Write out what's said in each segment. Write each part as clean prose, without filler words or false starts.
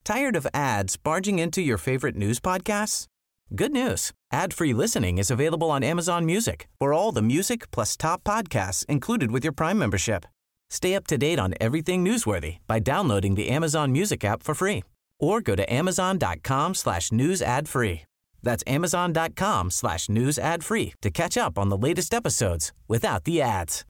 Tired of ads barging into your favorite news podcasts? Good news. Ad-free listening is available on Amazon Music for all the music plus top podcasts included with your Prime membership. Stay up to date on everything newsworthy by downloading the Amazon Music app for free or go to amazon.com/news ad free. That's amazon.com/news ad free to catch up on the latest episodes without the ads.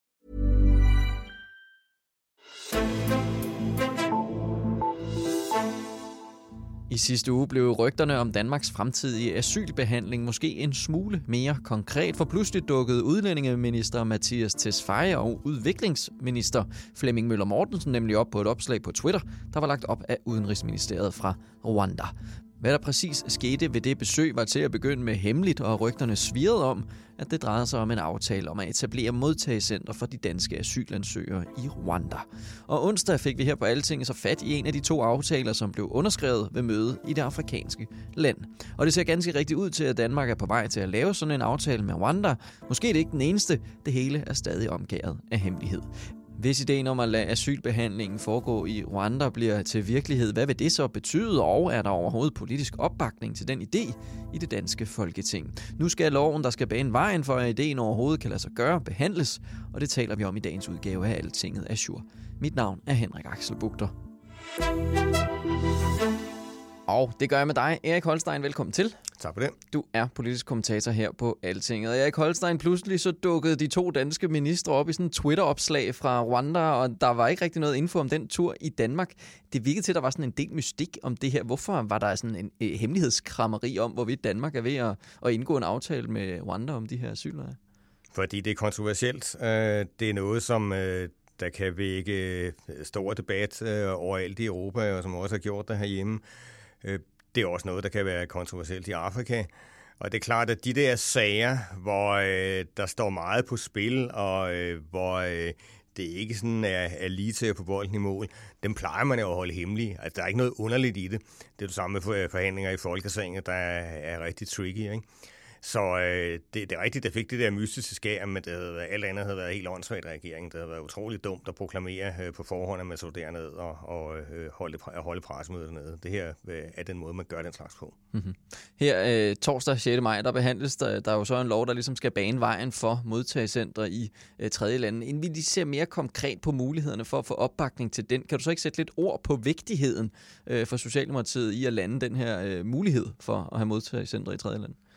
I sidste uge blev rygterne om Danmarks fremtidige asylbehandling måske en smule mere konkret, for pludselig dukkede udlændingeminister Mattias Tesfaye og udviklingsminister Flemming Møller Mortensen nemlig op på et opslag på Twitter, der var lagt op af Udenrigsministeriet fra Rwanda. Hvad der præcis skete ved det besøg var til at begynde med hemmeligt, og rygterne svirrede om, at det drejede sig om en aftale om at etablere modtagecenter for de danske asylansøgere i Rwanda. Og onsdag fik vi her på Altinget så fat i en af de 2 aftaler, som blev underskrevet ved mødet i det afrikanske land. Og det ser ganske rigtigt ud til, at Danmark er på vej til at lave sådan en aftale med Rwanda. Måske er det ikke den eneste, det hele er stadig omgærdet af hemmelighed. Hvis ideen om at lade asylbehandlingen foregå i Rwanda bliver til virkelighed, hvad vil det så betyde, og er der overhovedet politisk opbakning til den idé i det danske Folketing? Nu skal loven, der skal bane vejen for, at ideen overhovedet kan lade sig gøre, behandles, og det taler vi om i dagens udgave af Altinget Azure. Mit navn er Henrik Axel Bugter. Og det gør jeg med dig, Erik Holstein. Velkommen til. Tak for det. Du er politisk kommentator her på Altinget. Og Erik Holstein, pludselig så dukkede de 2 danske ministre op i sådan en Twitter-opslag fra Rwanda, og der var ikke rigtig noget info om den tur i Danmark. Det virkede til, at der var sådan en del mystik om det her. Hvorfor var der sådan en hemmelighedskrammeri om, hvorvidt Danmark er ved at indgå en aftale med Rwanda om de her asylere? Fordi det er kontroversielt. Det er noget, som der kan vække stor debat overalt i Europa, og som også har gjort det herhjemme. Det er også noget, der kan være kontroversielt i Afrika. Og det er klart, at de der sager, hvor der står meget på spil, og hvor det ikke sådan er lige til at få bolden i mål, dem plejer man jo at holde hemmelige. Altså, der er ikke noget underligt i det. Det er det samme med forhandlinger i Folketinget, der er rigtig tricky, ikke? Så det er rigtigt, der fik det der mystiske skær, men alt andet havde været helt åndssvagt regeringen. Det havde været utroligt dumt at proklamere på forhånd, at man så derned og holde pressemødet dernede. Det her er den måde, man gør den slags på. Mm-hmm. Her torsdag 6. maj, der behandles der jo så en lov, der ligesom skal bane vejen for modtagecentre i tredje lande. Inden vi lige ser mere konkret på mulighederne for at få opbakning til den, kan du så ikke sætte lidt ord på vigtigheden for Socialdemokratiet i at lande den her mulighed for at have modtagecentre i tredje lande?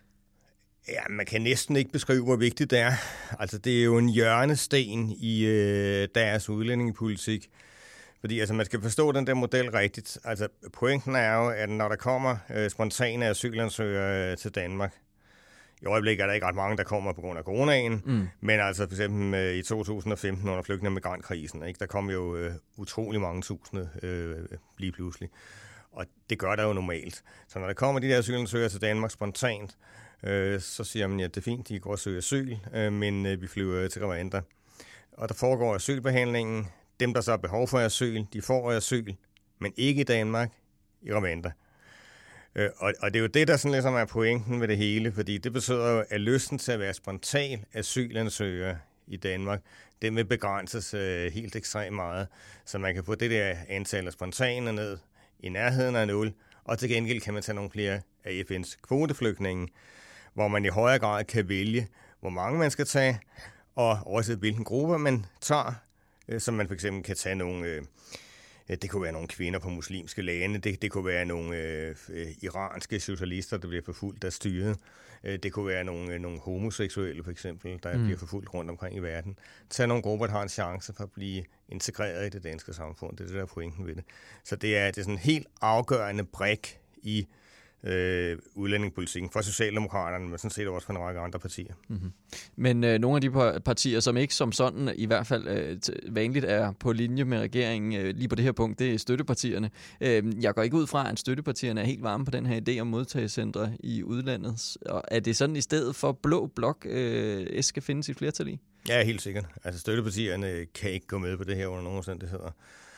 Ja, man kan næsten ikke beskrive, hvor vigtigt det er. Altså, det er jo en hjørnesten i deres udlændingepolitik. Fordi altså, man skal forstå den der model rigtigt. Altså, pointen er jo, at når der kommer spontane asylansøgere til Danmark, i øjeblikket er der ikke ret mange, der kommer på grund af coronaen, men altså for eksempel i 2015 under flygtninge- og migrantkrisen, ikke, der kom jo utrolig mange tusinde lige pludselig. Og det gør der jo normalt. Så når der kommer de der asylansøgere til Danmark spontant, så siger man, at det er fint, de går og søger asyl, men vi flyver til Rwanda. Og der foregår asylbehandlingen. Dem, der så har behov for asyl, de får asyl, men ikke i Danmark, i Rwanda. Og det er jo det, der sådan ligesom er pointen ved det hele, fordi det betyder jo, at lysten til at være spontan asylansøger i Danmark, den vil begrænses helt ekstremt meget, så man kan få det der antal af spontane ned i nærheden af 0, og til gengæld kan man tage nogle flere af FN's kvoteflygtninge, hvor man i højere grad kan vælge, hvor mange man skal tage, og også hvilken gruppe man tager, så man for eksempel kan tage nogle, det kunne være nogle kvinder på muslimske lande, det kunne være nogle iranske socialister, der bliver forfulgt af styret, det kunne være nogle homoseksuelle for eksempel, der bliver forfulgt rundt omkring i verden. Tag nogle grupper, der har en chance for at blive integreret i det danske samfund, det er det, der er pointen ved det. Så det er sådan en helt afgørende brik i udlændingepolitikken for Socialdemokraterne, men sådan set også for en række andre partier. Mm-hmm. Men nogle af de partier, som ikke som sådan i hvert fald vanligt er på linje med regeringen lige på det her punkt, det er støttepartierne. Jeg går ikke ud fra, at støttepartierne er helt varme på den her idé om modtagecentre i udlandet. Og er det sådan i stedet for blå blok, skal finde sit flertal i? Ja, helt sikkert. Altså støttepartierne kan ikke gå med på det her under nogen omstændigheder.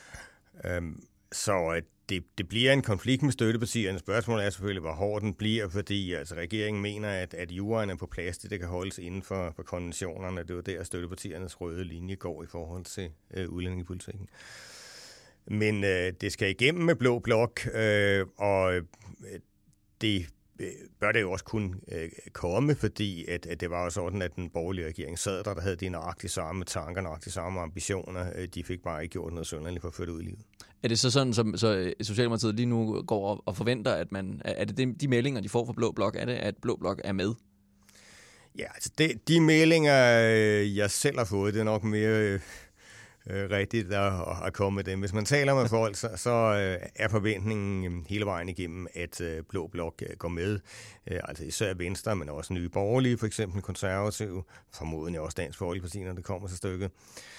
Så det bliver en konflikt med støttepartierne. Spørgsmålet er selvfølgelig, hvor hård den bliver, fordi altså, regeringen mener, at juraen er på plads, det kan holdes inden for konventionerne. Det er jo der, støttepartiernes røde linje går i forhold til udlændingepolitikken. Men det skal igennem med blå blok, og det bør det jo også kunne komme, fordi at det var jo sådan, at den borgerlige regering sad der havde de nøjagtigt samme tanker, nøjagtigt samme ambitioner. De fik bare ikke gjort noget sønderligt for at føre det ud i livet. Er det så sådan, så Socialdemokratiet lige nu går og forventer, at er det de meldinger, de får fra blå blok, er det, at blå blok er med? Ja, altså de meldinger, jeg selv har fået, det er nok mere rigtigt at komme med dem. Hvis man taler med folk, så er forventningen hele vejen igennem, at blå blok går med. Altså især Venstre, men også Nye Borgerlige, for eksempel Konservative, formodentlig også Dansk Folkeparti, når det kommer til stykket.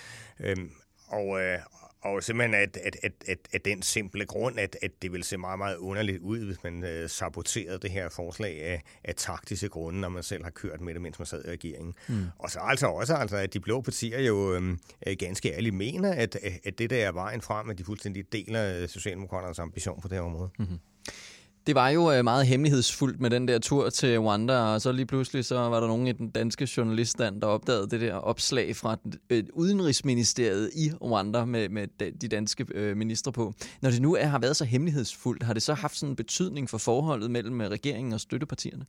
Og simpelthen at den simple grund, at det vil se meget, meget underligt ud, hvis man saboterede det her forslag af taktiske grunde, når man selv har kørt med det, mens man sad i regeringen. Og så også, at de blå partier jo ganske ærligt mener, at det der er vejen frem, at de fuldstændig deler Socialdemokraternes ambition på det her område. Mm-hmm. Det var jo meget hemmelighedsfuldt med den der tur til Rwanda, og så lige pludselig så var der nogen i den danske journaliststand, der opdagede det der opslag fra udenrigsministeriet i Rwanda med de danske ministre på. Når det nu har været så hemmelighedsfuldt, har det så haft sådan en betydning for forholdet mellem regeringen og støttepartierne?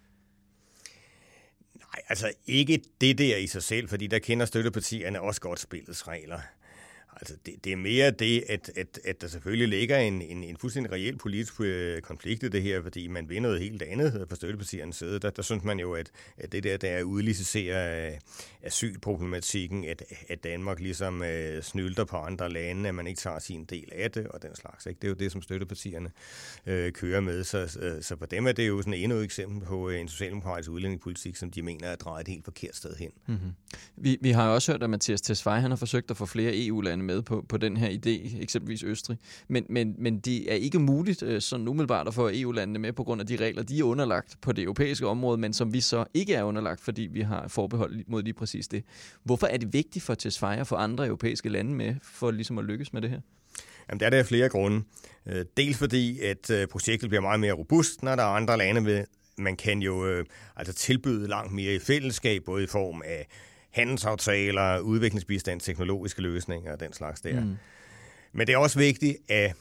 Nej, altså ikke det der i sig selv, fordi der kender støttepartierne også godt spillets regler. Altså det er mere det, at der selvfølgelig ligger en fuldstændig reel politisk konflikt i det her, fordi man vil noget helt andet på støttepartiernes side. Der synes man jo, at det der er udliciteret asylproblematikken, at Danmark ligesom snylter på andre lande, at man ikke tager sin del af det og den slags. Ikke? Det er jo det, som støttepartierne kører med. Så for dem er det jo sådan endnu et eksempel på en socialdemokratisk udlændingepolitik, som de mener er drejet et helt forkert sted hen. Mm-hmm. Vi har jo også hørt, at Mattias Tesfaye han har forsøgt at få flere EU-lande med på den her idé, eksempelvis Østrig. Men det er ikke muligt sådan umiddelbart at få EU-landene med på grund af de regler, de er underlagt på det europæiske område, men som vi så ikke er underlagt, fordi vi har forbehold mod lige præcis det. Hvorfor er det vigtigt for Tesfaye at få andre europæiske lande med, for ligesom at lykkes med det her? Jamen, der er der flere grunde. Dels fordi, at projektet bliver meget mere robust, når der er andre lande med. Man kan jo tilbyde langt mere i fællesskab, både i form af handelsaftaler, udviklingsbistand, teknologiske løsninger og den slags der. Men det er også vigtigt af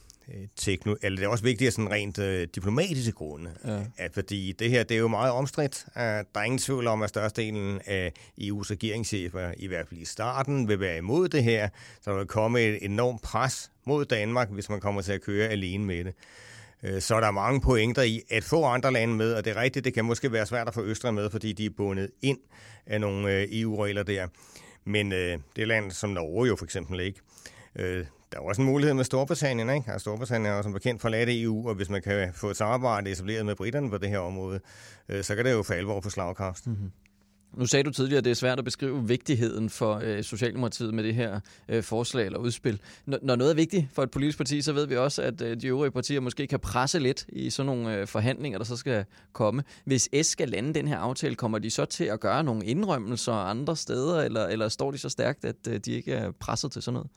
sådan rent diplomatiske grunde, fordi det her det er jo meget omstridt. Der er ingen tvivl om, at størstedelen af EU's regeringschefer, i hvert fald i starten, vil være imod det her. Så der vil komme et enormt pres mod Danmark, hvis man kommer til at køre alene med det. Så er der mange pointer i at få andre lande med, og det er rigtigt, det kan måske være svært at få Østrig med, fordi de er bundet ind af nogle EU-regler der. Men det er land som Norge jo for eksempel ikke. Der er også en mulighed med Storbritannien, ikke? Altså, Storbritannien er jo som bekendt forladt EU, og hvis man kan få et samarbejde etableret med briterne på det her område, så kan det jo for alvor på slagkraft. Mm-hmm. Nu sagde du tidligere, at det er svært at beskrive vigtigheden for Socialdemokratiet med det her forslag eller udspil. Når noget er vigtigt for et politisk parti, så ved vi også, at de øvrige partier måske kan presse lidt i sådan nogle forhandlinger, der så skal komme. Hvis S skal lande den her aftale, kommer de så til at gøre nogle indrømmelser andre steder, eller står de så stærkt, at de ikke er presset til sådan noget?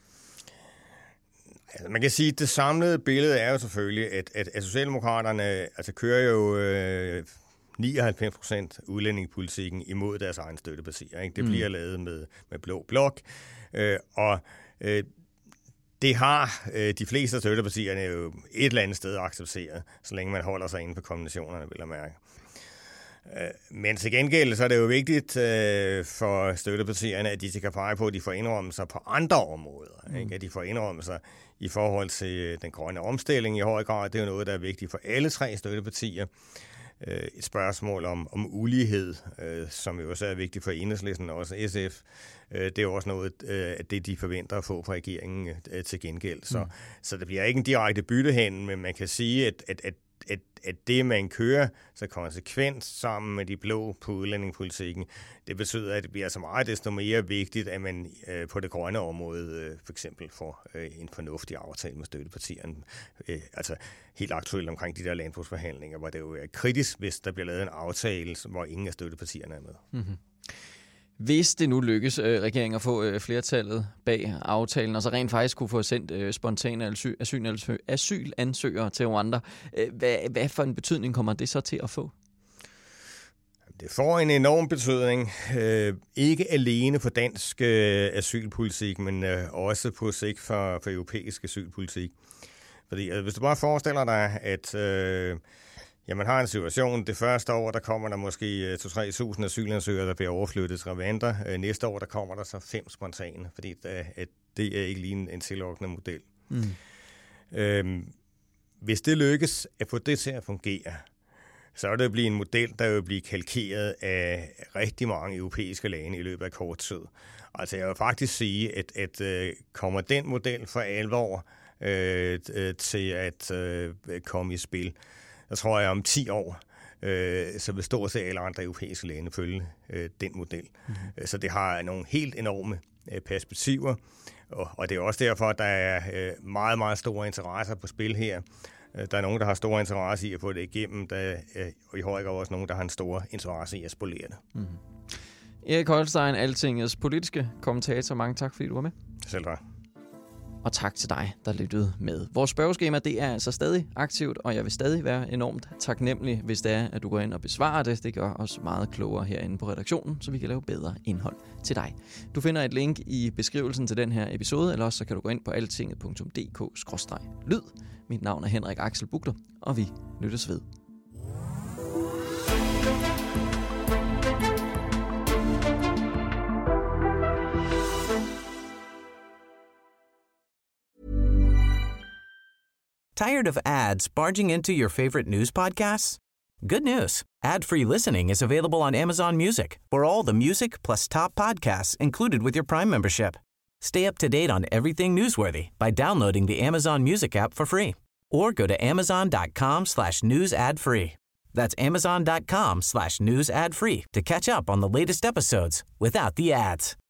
Altså, man kan sige, at det samlede billede er jo selvfølgelig, at Socialdemokraterne kører jo 99% udlændingepolitikken imod deres egen støttepartier. Ikke? Det bliver lavet med blå blok, og det har de fleste af støttepartierne jo et eller andet sted accepteret, så længe man holder sig inden for konventionerne, vil jeg mærke. Men til gengæld så er det jo vigtigt for støttepartierne, at de kan pege på, at de får indrømmelser på andre områder. Ikke? At de får indrømmelser i forhold til den grønne omstilling i høj grad. Det er jo noget, der er vigtigt for alle tre støttepartier. Et spørgsmål om ulighed, som jo også er vigtigt for Enhedslisten og også SF. Det er jo også noget af det, de forventer at få fra regeringen til gengæld. Så det bliver ikke en direkte byttehandel, men man kan sige, at det, man kører så konsekvent sammen med de blå på udlændingepolitikken, det betyder, at det bliver så meget desto mere vigtigt, at man på det grønne område for eksempel får en fornuftig aftale med støttepartierne. Altså helt aktuelt omkring de der landbrugsforhandlinger, hvor det jo er kritisk, hvis der bliver lavet en aftale, hvor ingen af støttepartierne er med. Mm-hmm. Hvis det nu lykkes regeringen at få flertallet bag aftalen, og så rent faktisk kunne få sendt spontane asylansøgere til Rwanda, hvad for en betydning kommer det så til at få? Det får en enorm betydning, ikke alene for dansk asylpolitik, men også på sigt for europæisk asylpolitik. Fordi hvis du bare forestiller dig, at man har en situation, det første år, der kommer der måske 2-3.000 asylansøgere, der bliver overflyttet til Rwanda. Næste år, der kommer der så 5 spontane, fordi det er ikke lige en tillokkende model. Hvis det lykkes at få det til at fungere, så vil det blive en model, der vil blive kalkeret af rigtig mange europæiske lande i løbet af kort tid. Altså jeg vil faktisk sige, at kommer den model for alvor til at komme i spil, så tror jeg om 10 år, så vil stort set alle andre europæiske lande følge den model. Så det har nogle helt enorme perspektiver, og det er også derfor, at der er meget, meget store interesser på spil her. Der er nogen, der har store interesse i at få det igennem, og i høj grad også nogen, der har en stor interesse i at spolere det. Erik Holstein, Altingets politiske kommentator. Mange tak, fordi du var med. Selv tak. Og tak til dig, der lyttede med. Vores spørgeskema, det er altså stadig aktivt, og jeg vil stadig være enormt taknemmelig, hvis det er, at du går ind og besvarer det. Det gør os meget klogere herinde på redaktionen, så vi kan lave bedre indhold til dig. Du finder et link i beskrivelsen til den her episode, eller også så kan du gå ind på altinget.dk/lyd. Mit navn er Henrik Axel Bugler, og vi lyttes ved. Tired of ads barging into your favorite news podcasts? Good news. Ad-free listening is available on Amazon Music for all the music plus top podcasts included with your Prime membership. Stay up to date on everything newsworthy by downloading the Amazon Music app for free or go to amazon.com/news ad free. That's amazon.com/news ad free to catch up on the latest episodes without the ads.